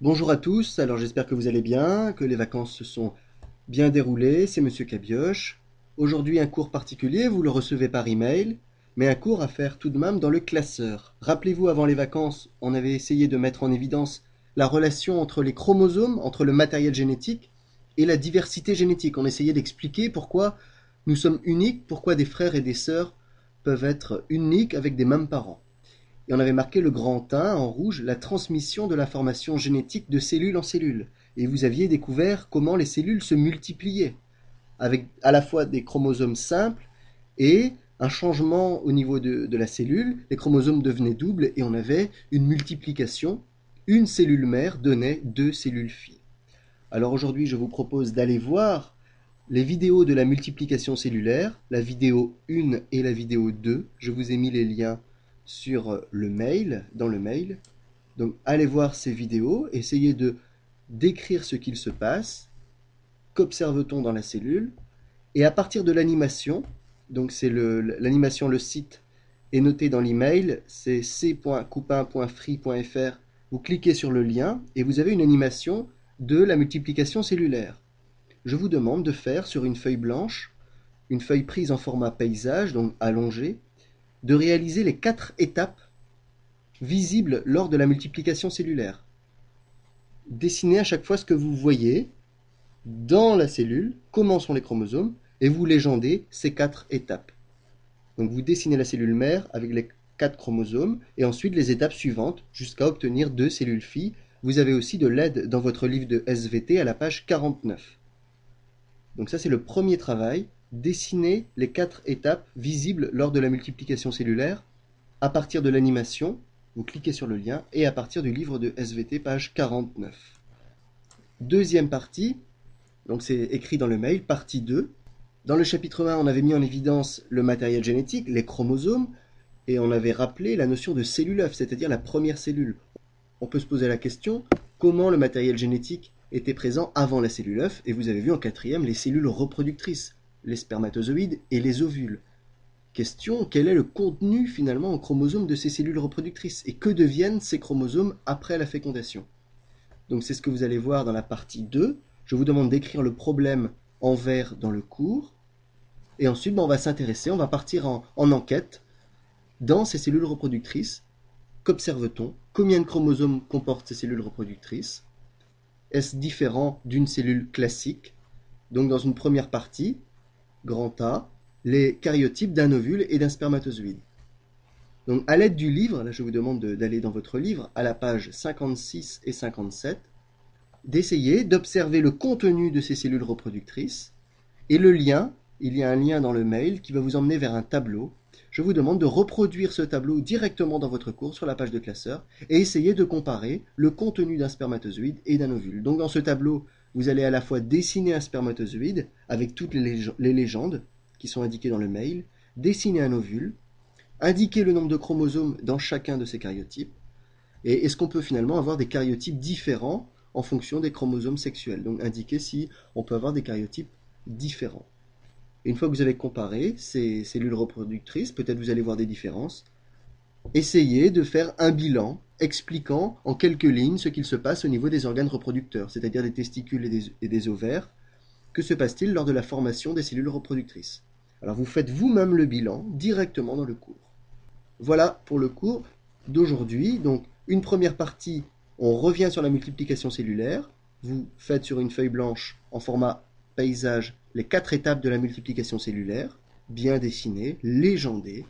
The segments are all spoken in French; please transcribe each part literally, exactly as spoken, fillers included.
Bonjour à tous, alors j'espère que vous allez bien, que les vacances se sont bien déroulées, c'est Monsieur Cabioche. Aujourd'hui un cours particulier, vous le recevez par email, mais un cours à faire tout de même dans le classeur. Rappelez-vous, avant les vacances, on avait essayé de mettre en évidence la relation entre les chromosomes, entre le matériel génétique et la diversité génétique. On essayait d'expliquer pourquoi nous sommes uniques, pourquoi des frères et des sœurs peuvent être uniques avec des mêmes parents. Et on avait marqué le grand un en rouge, la transmission de l'information génétique de cellule en cellule. Et vous aviez découvert comment les cellules se multipliaient, avec à la fois des chromosomes simples et un changement au niveau de, de la cellule. Les chromosomes devenaient doubles et on avait une multiplication. Une cellule mère donnait deux cellules filles. Alors aujourd'hui, je vous propose d'aller voir les vidéos de la multiplication cellulaire, la vidéo un et la vidéo deux. Je vous ai mis les liens sur le mail, dans le mail. Donc allez voir ces vidéos, essayez de décrire ce qu'il se passe, qu'observe-t-on dans la cellule, et à partir de l'animation, donc c'est l'animation, le, le site est noté dans l'email, c'est c point coupin point free point f r, vous cliquez sur le lien et vous avez une animation de la multiplication cellulaire. Je vous demande de faire sur une feuille blanche, une feuille prise en format paysage, donc allongée, de réaliser les quatre étapes visibles lors de la multiplication cellulaire. Dessinez à chaque fois ce que vous voyez dans la cellule, comment sont les chromosomes, et vous légendez ces quatre étapes. Donc vous dessinez la cellule mère avec les quatre chromosomes, et ensuite les étapes suivantes, jusqu'à obtenir deux cellules filles. Vous avez aussi de l'aide dans votre livre de S V T à la page quarante-neuf. Donc ça c'est le premier travail, dessiner les quatre étapes visibles lors de la multiplication cellulaire à partir de l'animation. Vous cliquez sur le lien et à partir du livre de S V T, page quarante-neuf. Deuxième partie, donc c'est écrit dans le mail, partie deux. Dans le chapitre un, on avait mis en évidence le matériel génétique, les chromosomes, et on avait rappelé la notion de cellule œuf, c'est-à-dire la première cellule. On peut se poser la question, comment le matériel génétique était présent avant la cellule œuf, et vous avez vu en quatrième les cellules reproductrices, les spermatozoïdes et les ovules. Question, quel est le contenu finalement en chromosomes de ces cellules reproductrices et que deviennent ces chromosomes après la fécondation? Donc c'est ce que vous allez voir dans la partie deux. Je vous demande d'écrire le problème en vert dans le cours. Et ensuite, ben, on va s'intéresser, on va partir en, en enquête dans ces cellules reproductrices. Qu'observe-t-on? Combien de chromosomes comportent ces cellules reproductrices? Est-ce différent d'une cellule classique? Donc dans une première partie, grand A, les karyotypes d'un ovule et d'un spermatozoïde. Donc à l'aide du livre, là je vous demande d'aller dans votre livre, à la page cinquante-six et cinquante-sept, d'essayer d'observer le contenu de ces cellules reproductrices, et le lien, il y a un lien dans le mail qui va vous emmener vers un tableau. Je vous demande de reproduire ce tableau directement dans votre cours sur la page de classeur, et essayer de comparer le contenu d'un spermatozoïde et d'un ovule. Donc dans ce tableau, vous allez à la fois dessiner un spermatozoïde, avec toutes les légendes, qui sont indiqués dans le mail, dessiner un ovule, indiquer le nombre de chromosomes dans chacun de ces karyotypes, et est-ce qu'on peut finalement avoir des karyotypes différents en fonction des chromosomes sexuels, donc indiquer si on peut avoir des karyotypes différents. Et une fois que vous avez comparé ces cellules reproductrices, peut-être vous allez voir des différences, essayez de faire un bilan expliquant en quelques lignes ce qu'il se passe au niveau des organes reproducteurs, c'est-à-dire des testicules et des, et des ovaires. Que se passe-t-il lors de la formation des cellules reproductrices? Alors vous faites vous-même le bilan directement dans le cours. Voilà pour le cours d'aujourd'hui. Donc une première partie, on revient sur la multiplication cellulaire. Vous faites sur une feuille blanche en format paysage les quatre étapes de la multiplication cellulaire, bien dessinées, légendées.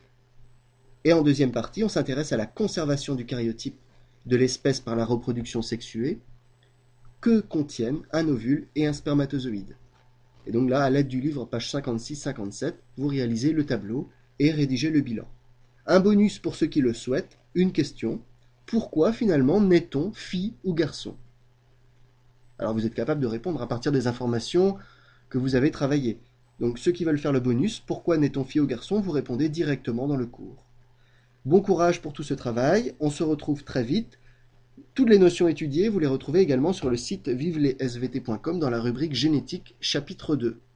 Et en deuxième partie, on s'intéresse à la conservation du karyotype de l'espèce par la reproduction sexuée. Que contiennent un ovule et un spermatozoïde? Et donc là, à l'aide du livre, page cinquante-six cinquante-sept, vous réalisez le tableau et rédigez le bilan. Un bonus pour ceux qui le souhaitent, une question. Pourquoi finalement naît-on fille ou garçon? Alors vous êtes capable de répondre à partir des informations que vous avez travaillées. Donc ceux qui veulent faire le bonus, pourquoi naît-on fille ou garçon, vous répondez directement dans le cours. Bon courage pour tout ce travail, on se retrouve très vite. Toutes les notions étudiées, vous les retrouvez également sur le site vive les s v t point com dans la rubrique génétique chapitre deux.